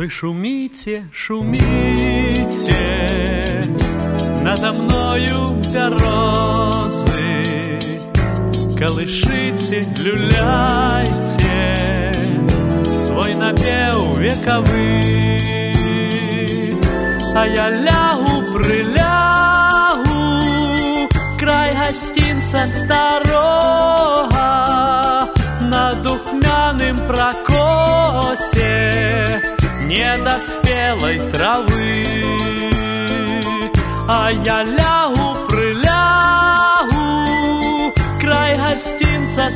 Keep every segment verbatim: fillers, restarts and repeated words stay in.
Вы шумите, шумите, надо мною березы, колышите, люляйте свой напев вековый, а я лягу, прилягу, край гостинца старого, на духмяным прокосе недоспелой травы, а я лягу, прилягу, край гостинца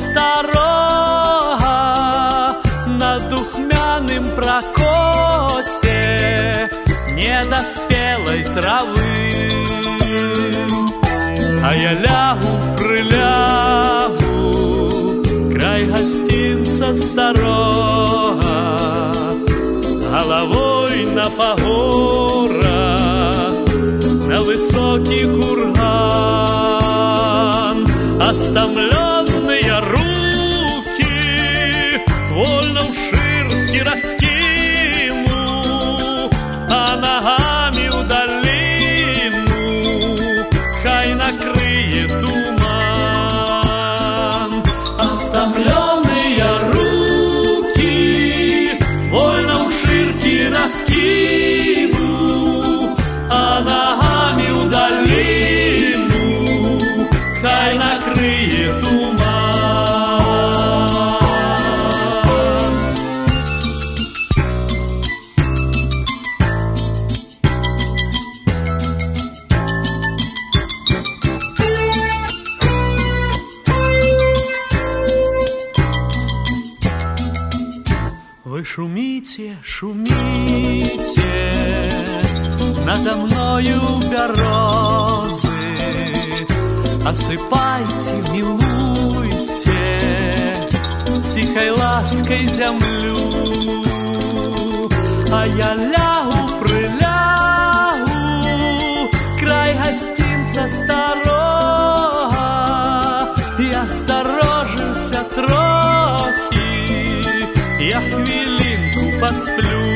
старого, на духмяным прокосе недоспелой травы, а я лягу, прилягу, край гостинца старого, головой на погорах, на высокий курган, остомленные руки вольно в ширке раскину, а ногами в долину хай накрыет туман. Остомленные руки вольно в ширке раскину, а ногами в долину хай накрыет туман. Вы шумите, шумите, надо мною березы, осыпайте, милуйте тихой лаской землю, а я лягу, прилягу, край гостинца старого, и осторожился трохи, я хвилинку посплю,